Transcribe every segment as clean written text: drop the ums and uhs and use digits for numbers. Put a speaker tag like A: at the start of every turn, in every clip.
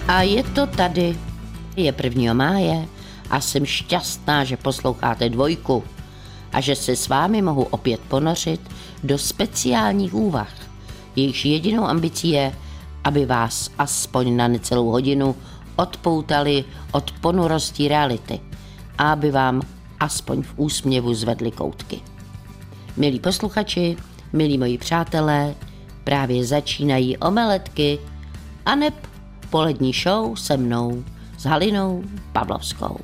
A: A je to tady. Je 1. máje a jsem šťastná, že posloucháte Dvojku a že se s vámi mohu opět ponořit do speciálních úvah. Jejichž jedinou ambicí je, aby vás aspoň na necelou hodinu odpoutali od ponurosti reality a aby vám aspoň v úsměvu zvedli koutky. Milí posluchači, milí moji přátelé, právě začínají Omeletky aneb polední show se mnou, s Halinou Pavlovskou.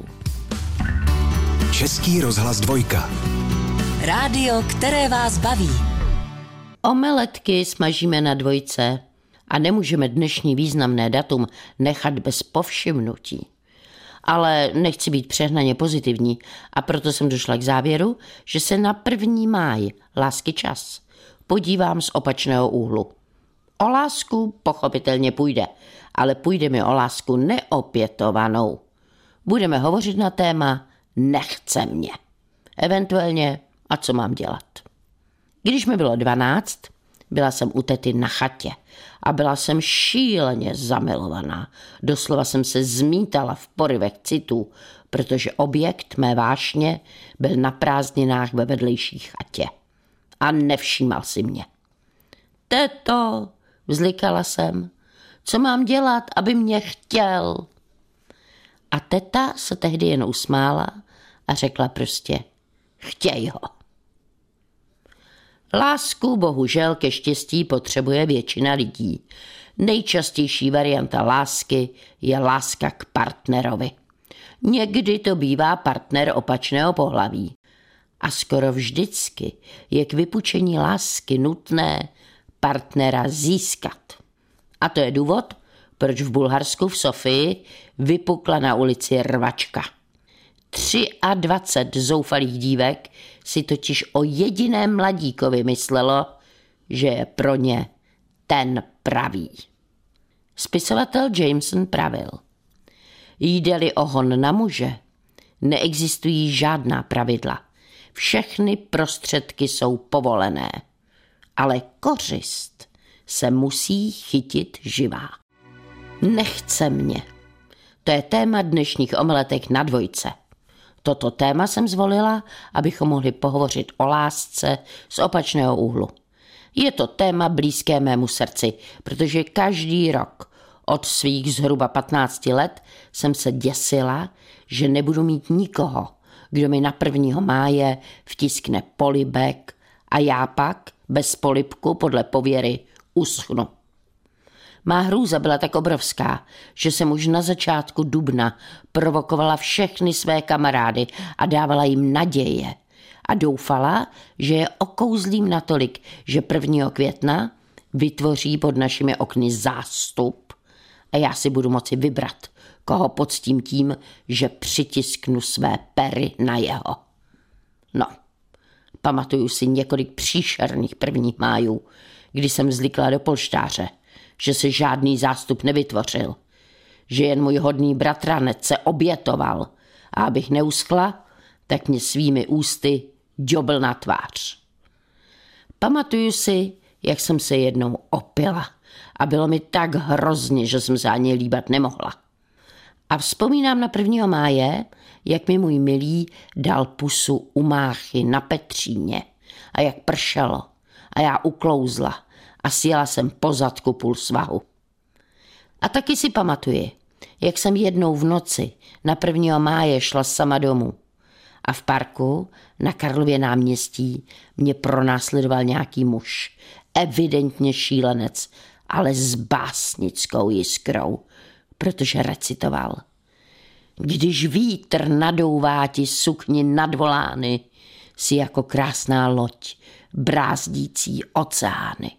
B: Český rozhlas Dvojka.
C: Rádio, které vás baví.
A: Omeletky smažíme na Dvojce a nemůžeme dnešní významné datum nechat bez povšimnutí. Ale nechci být přehnaně pozitivní a proto jsem došla k závěru, že se na 1. máj, lásky čas, podívám z opačného úhlu. O lásku pochopitelně půjde, ale půjde mi o lásku neopětovanou. Budeme hovořit na téma Nechce mě. Eventuálně, a co mám dělat. Když mi bylo 12, byla jsem u tety na chatě a byla jsem šíleně zamilovaná. Doslova jsem se zmítala v porivech citů, protože objekt mé vášně byl na prázdninách ve vedlejší chatě. A nevšímal si mě. Teto, vzlikala jsem, co mám dělat, aby mě chtěl? A teta se tehdy jen usmála a řekla prostě, chtěj ho. Lásku bohužel ke štěstí potřebuje většina lidí. Nejčastější varianta lásky je láska k partnerovi. Někdy to bývá partner opačného pohlaví. A skoro vždycky je k vypučení lásky nutné partnera získat. A to je důvod, proč v Bulharsku v Sofii vypukla na ulici rvačka. 23 zoufalých dívek si totiž o jediném mladíkovi myslelo, že je pro ně ten pravý. Spisovatel Jameson pravil, jde-li o hon na muže, neexistují žádná pravidla. Všechny prostředky jsou povolené, ale kořist se musí chytit živá. Nechce mě. To je téma dnešních omeletek na Dvojce. Toto téma jsem zvolila, abychom mohli pohovořit o lásce z opačného úhlu. Je to téma blízké mému srdci, protože každý rok od svých zhruba 15 let jsem se děsila, že nebudu mít nikoho, kdo mi na 1. máje vtiskne polibek a já pak bez polibku podle pověry uschnu. Má hrůza byla tak obrovská, že jsem už na začátku dubna provokovala všechny své kamarády a dávala jim naděje. A doufala, že je okouzlím natolik, že 1. května vytvoří pod našimi okny zástup a já si budu moci vybrat, koho poctím tím, že přitisknu své pery na jeho. No, pamatuju si několik příšerných 1. májů, kdy jsem zlikla do polštáře, že se žádný zástup nevytvořil, že jen můj hodný bratranec se obětoval a abych neuschla, tak mě svými ústy ďobl na tvář. Pamatuju si, jak jsem se jednou opila a bylo mi tak hrozně, že jsem se ani líbat nemohla. A vzpomínám na 1. máje, jak mi můj milý dal pusu u máchy na Petříně a jak pršelo a já uklouzla a sjela jsem po zadku půl svahu. A taky si pamatuji, jak jsem jednou v noci na 1. máje šla sama domů a v parku na Karlově náměstí mě pronásledoval nějaký muž, evidentně šílenec, ale s básnickou jiskrou, protože recitoval. Když vítr nadouvá ti sukni nad volány, si jako krásná loď brázdící oceány.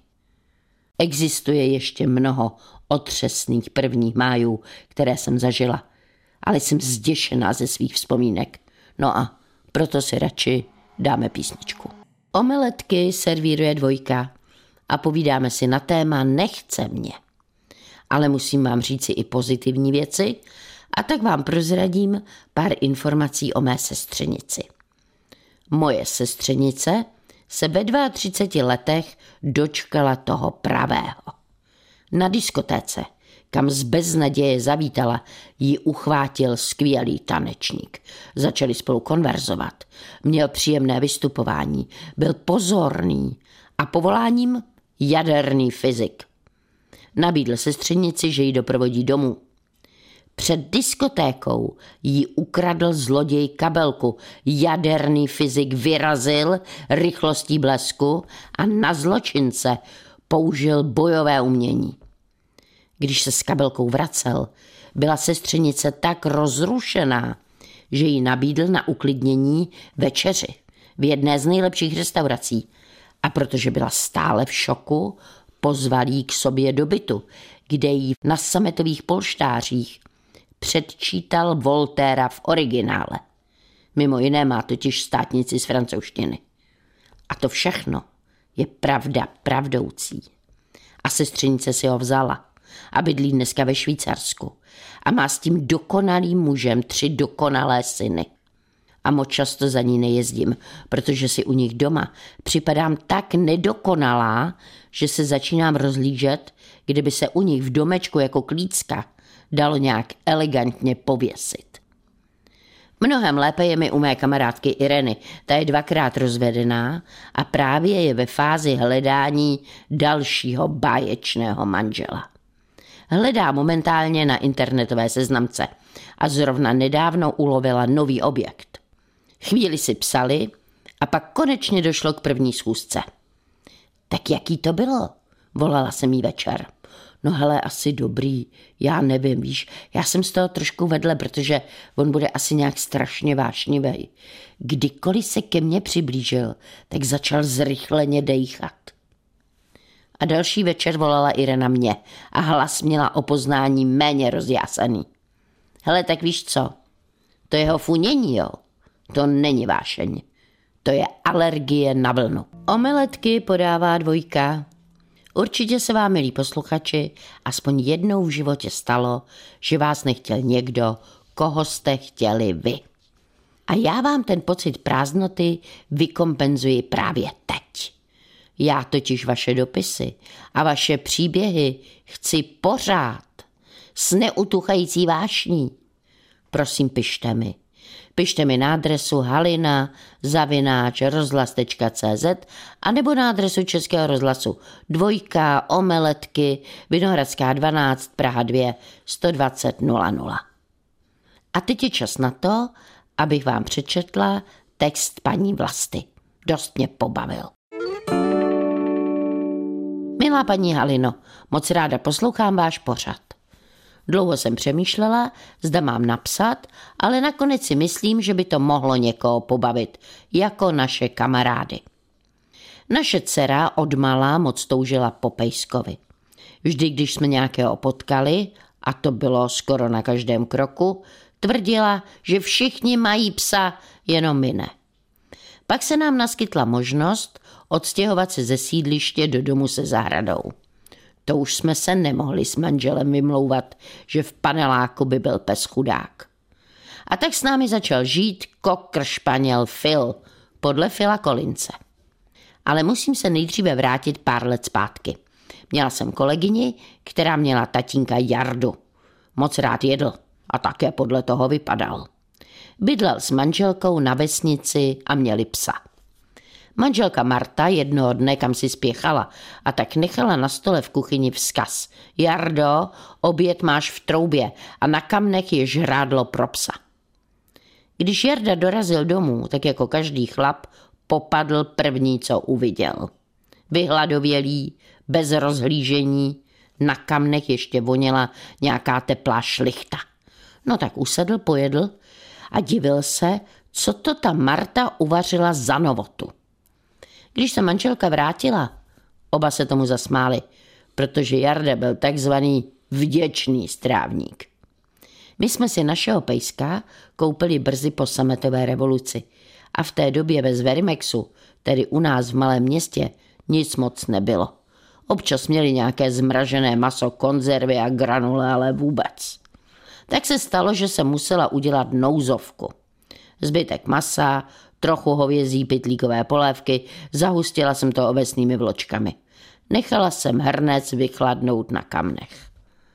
A: Existuje ještě mnoho otřesných 1. májů, které jsem zažila, ale jsem zděšená ze svých vzpomínek. No a proto si radši dáme písničku. Omeletky servíruje Dvojka a povídáme si na téma Nechce mě. Ale musím vám říci i pozitivní věci a tak vám prozradím pár informací o mé sestřenici. Moje sestřenice se ve 32 letech dočkala toho pravého. Na diskotéce, kam z beznaděje zavítala, ji uchvátil skvělý tanečník. Začali spolu konverzovat. Měl příjemné vystupování, byl pozorný a povoláním jaderný fyzik. Nabídl sestřenici, že ji doprovodí domů. Před diskotékou jí ukradl zloděj kabelku. Jaderný fyzik vyrazil rychlostí blesku a na zločince použil bojové umění. Když se s kabelkou vracel, byla sestřenice tak rozrušená, že jí nabídl na uklidnění večeři v jedné z nejlepších restaurací. A protože byla stále v šoku, pozval jí k sobě do bytu, kde jí na sametových polštářích předčítal Voltaira v originále. Mimo jiné má totiž státnici z francouzštiny. A to všechno je pravda pravdoucí. A sestřenice si ho vzala a bydlí dneska ve Švýcarsku. A má s tím dokonalým mužem 3 dokonalé syny. A moc často za ní nejezdím, protože si u nich doma připadám tak nedokonalá, že se začínám rozhlížet, kdyby se u nich v domečku jako klícka dalo nějak elegantně pověsit. Mnohem lépe je mi u mé kamarádky Ireny. Ta je 2krát rozvedená a právě je ve fázi hledání dalšího báječného manžela. Hledá momentálně na internetové seznamce a zrovna nedávno ulovila nový objekt. Chvíli si psali a pak konečně došlo k první schůzce. Tak jaký to bylo? Volala jsem jí večer. No hele, asi dobrý, já nevím, víš, já jsem z toho trošku vedle, protože on bude asi nějak strašně vášnivý. Kdykoliv se ke mně přiblížil, tak začal zrychleně dejchat. A další večer volala Irena mě a hlas měla o poznání méně rozjásaný. Hele, tak víš co, to jeho funění, jo, to není vášeň, to je alergie na vlnu. Omeletky podává Dvojka. Určitě se vám, milí posluchači, aspoň jednou v životě stalo, že vás nechtěl někdo, koho jste chtěli vy. A já vám ten pocit prázdnoty vykompenzuji právě teď. Já totiž vaše dopisy a vaše příběhy chci pořád s neutuchající vášní. Prosím, pište mi. Pište mi na adresu halina@rozhlas.cz a nebo na adresu Českého rozhlasu 2 Omeletky, Vinohradská 12, Praha 2, 120 00. A teď je čas na to, abych vám přečetla text paní Vlasty. Dost mě pobavil. Milá paní Halino, moc ráda poslouchám váš pořad. Dlouho jsem přemýšlela, zda mám napsat, ale nakonec si myslím, že by to mohlo někoho pobavit, jako naše kamarády. Naše dcera odmala moc toužila po pejskovi. Vždy, když jsme nějakého potkali, a to bylo skoro na každém kroku, tvrdila, že všichni mají psa, jenom my ne. Pak se nám naskytla možnost odstěhovat se ze sídliště do domu se zahradou. To už jsme se nemohli s manželem vymlouvat, že v paneláku by byl pes chudák. A tak s námi začal žít kokr španěl Phil, podle Phila Collinse. Ale musím se nejdříve vrátit pár let zpátky. Měla jsem kolegyni, která měla tatínka Jardu. Moc rád jedl a také podle toho vypadal. Bydlel s manželkou na vesnici a měli psa. Manželka Marta jednoho dne kam si spěchala a tak nechala na stole v kuchyni vzkaz. Jardo, oběd máš v troubě a na kamnech je žrádlo pro psa. Když Jarda dorazil domů, tak jako každý chlap popadl první, co uviděl. Vyhladovělý, bez rozhlížení, na kamnech ještě voněla nějaká teplá šlichta. No tak usedl, pojedl a divil se, co to ta Marta uvařila za novotu. Když se manželka vrátila, oba se tomu zasmáli, protože Jarda byl takzvaný vděčný strávník. My jsme si našeho pejska koupili brzy po sametové revoluci a v té době bez Verimexu, tedy u nás v malém městě, nic moc nebylo. Občas měli nějaké zmražené maso, konzervy a granule, ale vůbec. Tak se stalo, že jsem musela udělat nouzovku. Zbytek masa, trochu hovězí pytlíkové polévky, zahustila jsem to ovesnými vločkami. Nechala jsem hrnec vychladnout na kamnech.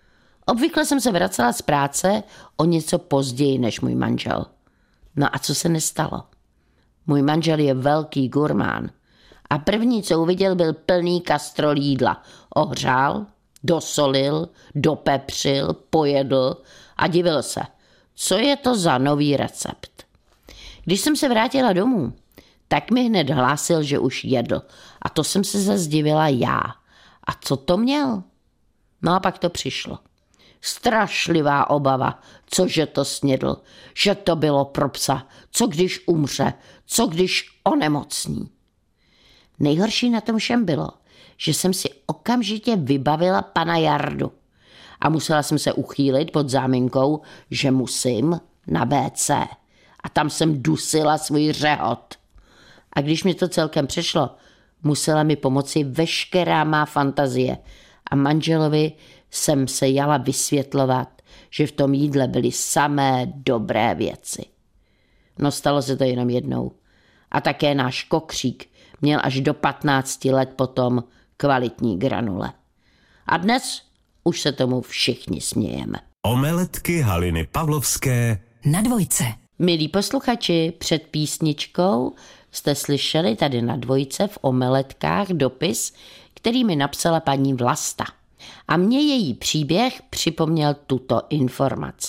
A: Obvykle jsem se vracela z práce o něco později než můj manžel. No a co se nestalo? Můj manžel je velký gurmán a první, co uviděl, byl plný kastrol jídla. Ohřál, dosolil, dopepřil, pojedl a divil se, co je to za nový recept. Když jsem se vrátila domů, tak mi hned hlásil, že už jedl. A to jsem se zase divila já. A co to měl? No a pak to přišlo. Strašlivá obava, cože to snědl, že to bylo pro psa, co když umře, co když onemocní. Nejhorší na tom všem bylo, že jsem si okamžitě vybavila pana Jardu a musela jsem se uchýlit pod záminkou, že musím na WC. A tam jsem dusila svůj řehot. A když mi to celkem přešlo, musela mi pomoci veškerá má fantazie a manželovi jsem se jala vysvětlovat, že v tom jídle byly samé dobré věci. No stalo se to jenom jednou. A také náš kokřík měl až do 15 let potom kvalitní granule. A dnes už se tomu všichni smějeme.
B: Omeletky Haliny Pavlovské
C: na Dvojce.
A: Milí posluchači, před písničkou jste slyšeli tady na Dvojce v Omeletkách dopis, který mi napsala paní Vlasta. A mně její příběh připomněl tuto informaci.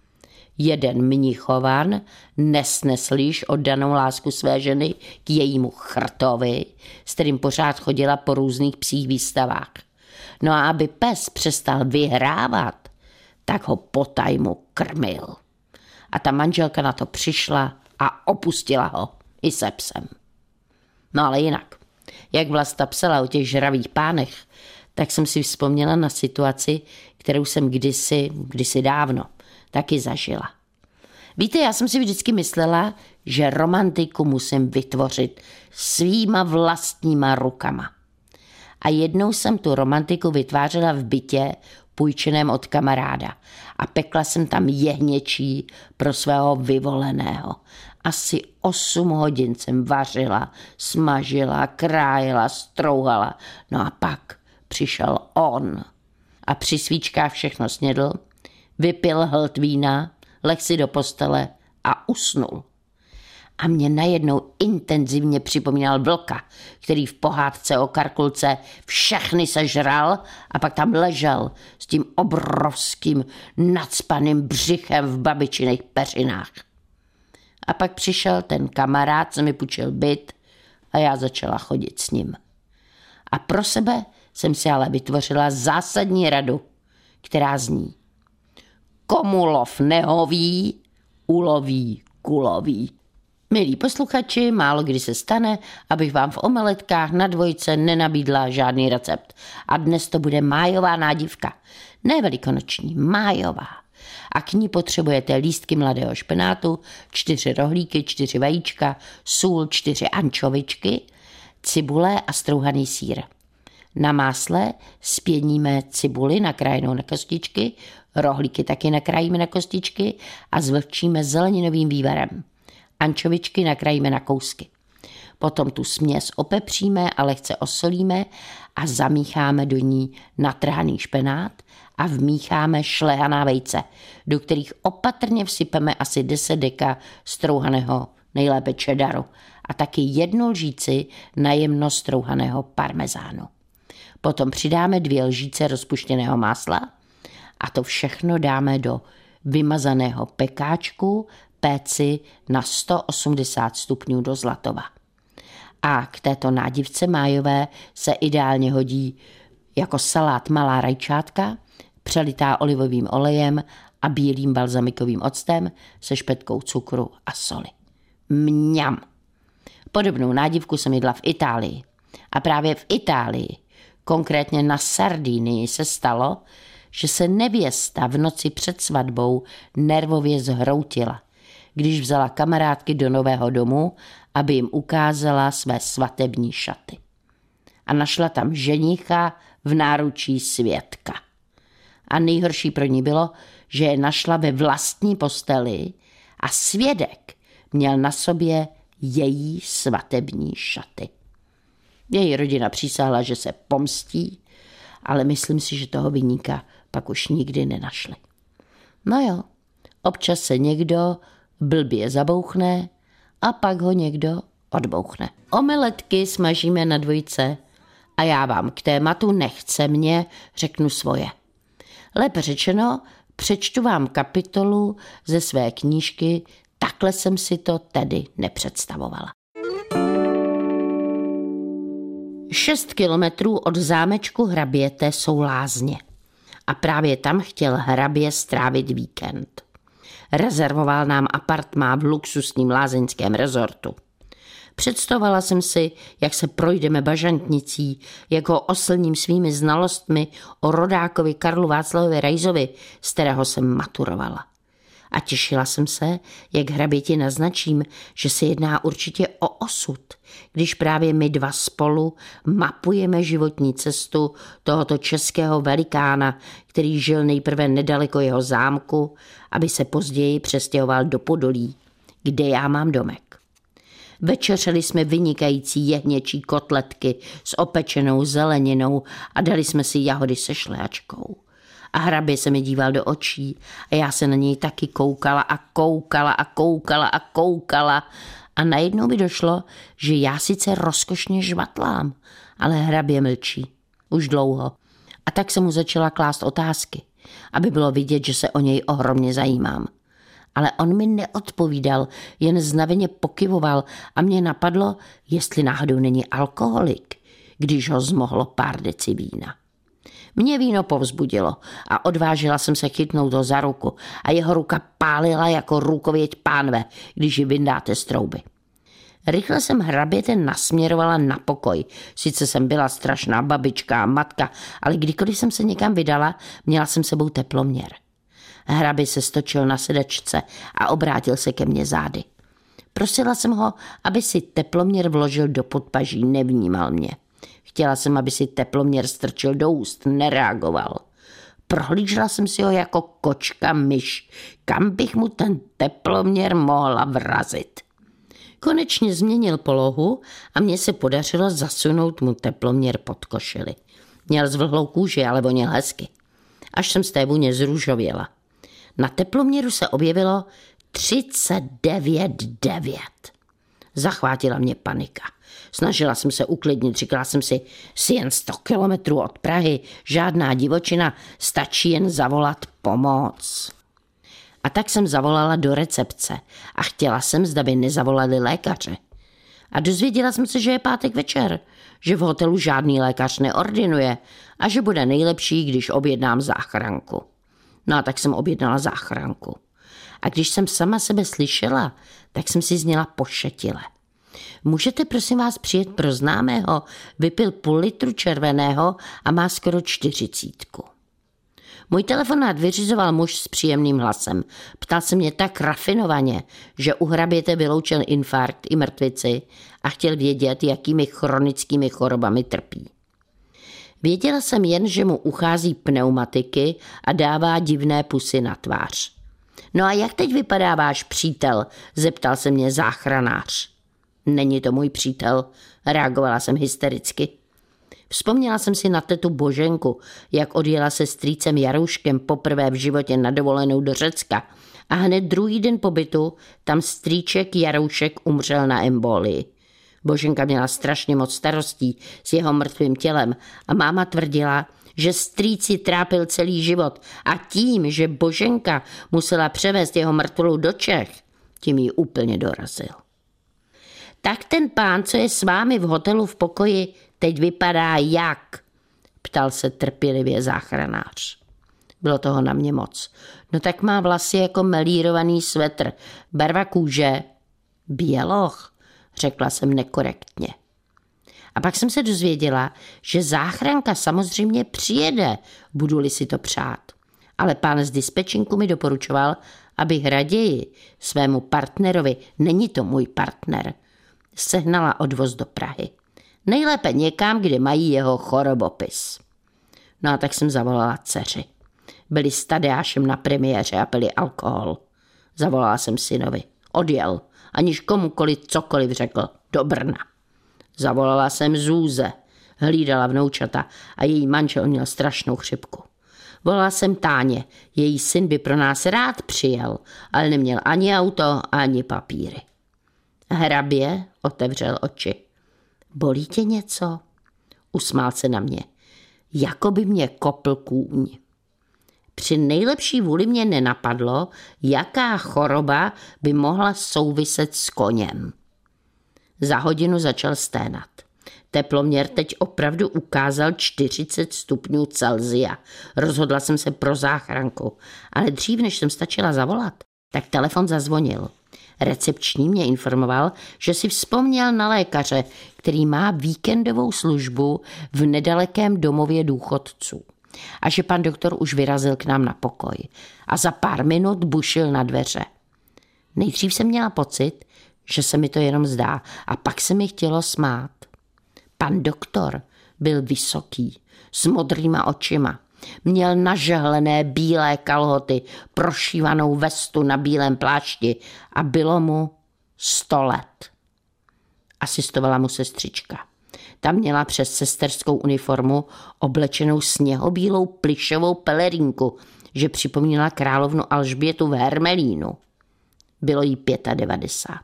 A: Jeden mnichovan nesnesl již oddanou lásku své ženy k jejímu chrtovi, s kterým pořád chodila po různých psích výstavách. No a aby pes přestal vyhrávat, tak ho potajmu krmil. A ta manželka na to přišla a opustila ho i se psem. No ale jinak, jak Vlasta psala o těch žravých pánech, tak jsem si vzpomněla na situaci, kterou jsem kdysi dávno taky zažila. Víte, já jsem si vždycky myslela, že romantiku musím vytvořit svýma vlastníma rukama. A jednou jsem tu romantiku vytvářela v bytě půjčeném od kamaráda a pekla jsem tam jehněčí pro svého vyvoleného. Asi 8 hodin jsem vařila, smažila, krájela, strouhala. No a pak přišel on a při svíčkách všechno snědl, vypil hlt vína, lehl si do postele a usnul. A mě najednou intenzivně připomínal vlka, který v pohádce o Karkulce všechny sežral a pak tam ležel s tím obrovským nacpaným břichem v babičiných peřinách. A pak přišel ten kamarád, co mi půjčil byt a já začala chodit s ním. A pro sebe jsem si ale vytvořila zásadní radu, která zní: komu lov nehoví, uloví kulový. Milí posluchači, málo kdy se stane, abych vám v Omeletkách na Dvojce nenabídla žádný recept. A dnes to bude májová nádivka. Ne velikonoční, májová. A k ní potřebujete lístky mladého špenátu, 4 rohlíky, 4 vajíčka, sůl, 4 ančovičky, cibule a strouhaný sýr. Na másle spěníme cibuli nakrájenou na kostičky, rohlíky taky nakrájíme na kostičky a zvlhčíme zeleninovým vývarem. Ančovičky nakrájíme na kousky. Potom tu směs opepříme a lehce osolíme a zamícháme do ní natrhaný špenát a vmícháme šlehaná vejce, do kterých opatrně vsypeme asi 10 deka strouhaného, nejlépe cheddaru, a taky 1 lžíci najemno strouhaného parmezánu. Potom přidáme 2 lžíce rozpuštěného másla a to všechno dáme do vymazaného pekáčku, péci na 180 stupňů do zlatova. A k této nádivce májové se ideálně hodí jako salát malá rajčátka, přelitá olivovým olejem a bílým balzamikovým octem se špetkou cukru a soli. Mňam! Podobnou nádivku jsem jedla v Itálii. A právě v Itálii, konkrétně na Sardinii, se stalo, že se nevěsta v noci před svatbou nervově zhroutila, když vzala kamarádky do nového domu, aby jim ukázala své svatební šaty. A našla tam ženicha v náručí svědka. A nejhorší pro ní bylo, že je našla ve vlastní posteli a svědek měl na sobě její svatební šaty. Její rodina přísahla, že se pomstí ale myslím si, že toho viníka pak už nikdy nenašli. No jo, občas se někdo blbě zabouchne a pak ho někdo odbouchne. Omeletky smažíme na dvojce a já vám k tématu nechce mě řeknu svoje. Lépe řečeno, přečtu vám kapitolu ze své knížky Takhle jsem si to tedy nepředstavovala. 6 kilometrů od zámečku hraběte jsou lázně. A právě tam chtěl hrabě strávit víkend. Rezervoval nám apartmá v luxusním lázeňském rezortu. Představovala jsem si, jak se projdeme bažantnicí, jak ho oslním svými znalostmi o rodákovi Karlu Václavovi Rajzovi, z kterého jsem maturovala. A těšila jsem se, jak hraběti naznačím, že se jedná určitě o osud, když právě my dva spolu mapujeme životní cestu tohoto českého velikána, který žil nejprve nedaleko jeho zámku, aby se později přestěhoval do Podolí, kde já mám domek. Večeřeli jsme vynikající jehněčí kotletky s opečenou zeleninou a dali jsme si jahody se šlehačkou. A hrabě se mi díval do očí a já se na něj taky koukala a koukala a koukala a koukala a najednou mi došlo, že já sice rozkošně žvatlám, ale hrabě mlčí. Už dlouho. A tak jsem mu začala klást otázky, aby bylo vidět, že se o něj ohromně zajímám. Ale on mi neodpovídal, jen znaveně pokyvoval a mě napadlo, jestli náhodou není alkoholik, když ho zmohlo pár deci vína. Mě víno povzbudilo a odvážila jsem se chytnout ho za ruku a jeho ruka pálila jako rukověď pánve, když ji vyndáte z trouby. Rychle jsem hraběte nasměrovala na pokoj. Sice jsem byla strašná babička a matka, ale kdykoliv jsem se někam vydala, měla jsem sebou teploměr. Hrabě se stočil na sedačce a obrátil se ke mně zády. Prosila jsem ho, aby si teploměr vložil do podpaží, nevnímal mě. Chtěla jsem, aby si teploměr strčil do úst, nereagoval. Prohlížela jsem si ho jako kočka myš, kam bych mu ten teploměr mohla vrazit. Konečně změnil polohu a mně se podařilo zasunout mu teploměr pod košili. Měl zvlhlou kůži, ale voněl hezky. Až jsem z té vůně zrůžověla. Na teploměru se objevilo 39,9. Zachvátila mě panika. Snažila jsem se uklidnit, říkala jsem si, jsi jen 100 kilometrů od Prahy, žádná divočina, stačí jen zavolat pomoc. A tak jsem zavolala do recepce a chtěla jsem, zda by nezavolali lékaře. A dozvěděla jsem se, že je pátek večer, že v hotelu žádný lékař neordinuje a že bude nejlepší, když objednám záchranku. No a tak jsem objednala záchranku. A když jsem sama sebe slyšela, tak jsem si zněla pošetile. Můžete prosím vás přijet pro známého, vypil půl litru červeného a má skoro 40. Můj telefonát vyřizoval muž s příjemným hlasem. Ptal se mě tak rafinovaně, že u hraběte vyloučil infarkt i mrtvici a chtěl vědět, jakými chronickými chorobami trpí. Věděla jsem jen, že mu uchází pneumatiky a dává divné pusy na tvář. No a jak teď vypadá váš přítel? Zeptal se mě záchranář. Není to můj přítel, reagovala jsem hystericky. Vzpomněla jsem si na tetu Boženku, jak odjela se strýcem Jarouškem poprvé v životě na dovolenou do Řecka a hned druhý den pobytu tam strýček Jaroušek umřel na embolii. Boženka měla strašně moc starostí s jeho mrtvým tělem a máma tvrdila, že strýc ji trápil celý život a tím, že Boženka musela převést jeho mrtvolu do Čech, tím ji úplně dorazil. Tak ten pán, co je s vámi v hotelu v pokoji, teď vypadá jak? Ptal se trpělivě záchranář. Bylo toho na mě moc. No tak má vlasy jako melírovaný svetr. Barva kůže? Běloch, řekla jsem nekorektně. A pak jsem se dozvěděla, že záchranka samozřejmě přijede, budu-li si to přát. Ale pán z dispečinku mi doporučoval, abych raději svému partnerovi, není to můj partner, sehnala odvoz do Prahy. Nejlépe někam, kde mají jeho chorobopis. No a tak jsem zavolala dceři. Byli s Tadeášem na premiéře a pili alkohol. Zavolala jsem synovi. Odjel, aniž komukoliv cokoliv řekl, do Brna. Zavolala jsem Zůze. Hlídala vnoučata a její manžel měl strašnou chřipku. Volala jsem Táně, její syn by pro nás rád přijel, ale neměl ani auto, ani papíry. Hrabě otevřel oči. Bolí tě něco? Usmál se na mě. Jako by mě kopl kůň. Při nejlepší vůli mě nenapadlo, jaká choroba by mohla souviset s koněm. Za hodinu začal sténat. Teploměr teď opravdu ukázal 40 stupňů Celsia. Rozhodla jsem se pro záchranku, ale dřív, než jsem stačila zavolat, tak telefon zazvonil. Recepční mě informoval, že si vzpomněl na lékaře, který má víkendovou službu v nedalekém domově důchodců. A že pan doktor už vyrazil k nám na pokoj. A za pár minut bušil na dveře. Nejdřív jsem měla pocit, že se mi to jenom zdá, a pak se mi chtělo smát. Pan doktor byl vysoký, s modrýma očima. Měl nažehlené bílé kalhoty, prošívanou vestu na bílém plášti a bylo mu 100 let. Asistovala mu sestřička. Ta měla přes sesterskou uniformu oblečenou sněhobílou plyšovou pelerínku, že připomínala královnu Alžbětu v hermelínu. Bylo jí 95.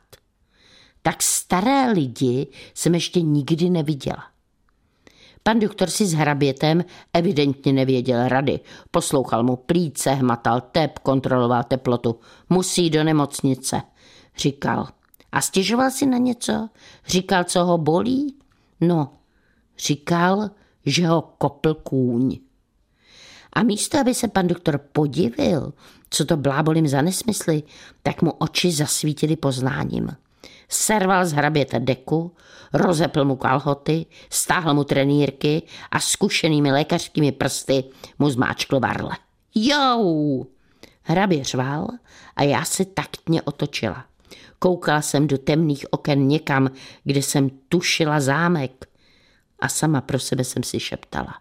A: Tak staré lidi jsem ještě nikdy neviděla. Pan doktor si s hrabětem evidentně nevěděl rady. Poslouchal mu plíce, hmatal tep, kontroloval teplotu. Musí do nemocnice, říkal. A stěžoval si na něco? Říkal, co ho bolí? No, říkal, že ho kopl kůň. A místo, aby se pan doktor podivil, co to blábolím za nesmysly, tak mu oči zasvítily poznáním. Serval z hraběte deku, rozepl mu kalhoty, stáhl mu trenýrky a zkušenými lékařskými prsty mu zmáčkl varle. Jou! Hrabě řval a já se taktně otočila. Koukala jsem do temných oken někam, kde jsem tušila zámek a sama pro sebe jsem si šeptala.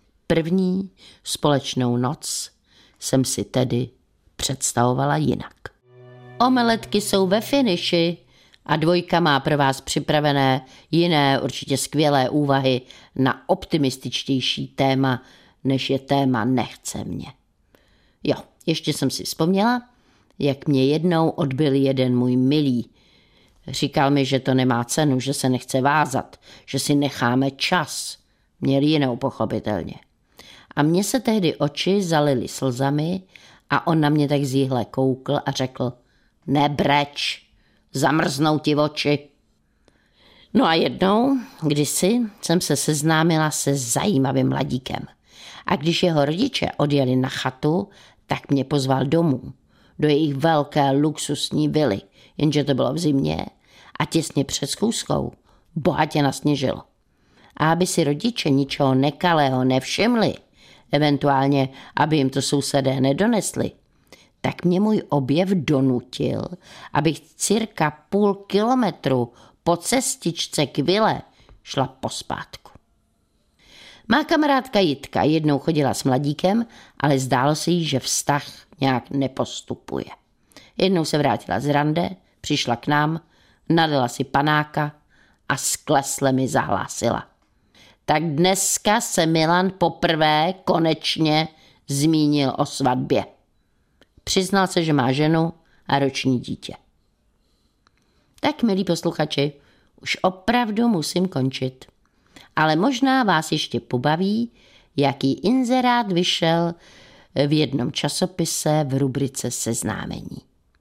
A: První společnou noc jsem si tedy představovala jinak. Omeletky jsou ve finiši a Dvojka má pro vás připravené jiné určitě skvělé úvahy na optimističtější téma, než je téma Nechce mě. Jo, ještě jsem si vzpomněla, jak mě jednou odbyl jeden můj milý. Říkal mi, že to nemá cenu, že se nechce vázat, že si necháme čas. Měl jinou pochopitelně. A mně se tehdy oči zalily slzami a on na mě tak zíhle koukl a řekl: Nebreč, zamrznou ti oči. No a jednou, kdysi, jsem se seznámila se zajímavým mladíkem. A když jeho rodiče odjeli na chatu, tak mě pozval domů, do jejich velké luxusní vily, jenže to bylo v zimě a těsně před schůzkou bohatě nasněžilo. A aby si rodiče ničeho nekalého nevšimli, eventuálně, aby jim to sousedé nedonesli, tak mě můj objev donutil, abych cirka půl kilometru po cestičce k vile šla pospátku. Má kamarádka Jitka jednou chodila s mladíkem, ale zdálo se jí, že vztah nějak nepostupuje. Jednou se vrátila z rande, přišla k nám, nadala si panáka a sklesle mi zahlásila. Tak dneska se Milan poprvé konečně zmínil o svatbě. Přiznal se, že má ženu a roční dítě. Tak, milí posluchači, už opravdu musím končit. Ale možná vás ještě pobaví, jaký inzerát vyšel v jednom časopise v rubrice Seznámení.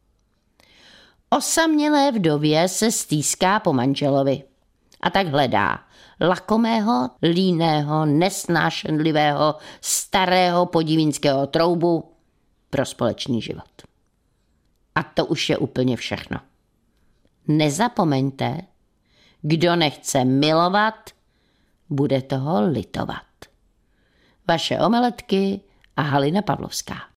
A: Osamělé vdově se stýská po manželovi a tak hledá lakomého, líného, nesnášenlivého, starého podivínského troubu pro společný život. A to už je úplně všechno. Nezapomeňte, kdo nechce milovat, bude toho litovat. Vaše omeletky a Halina Pavlovská.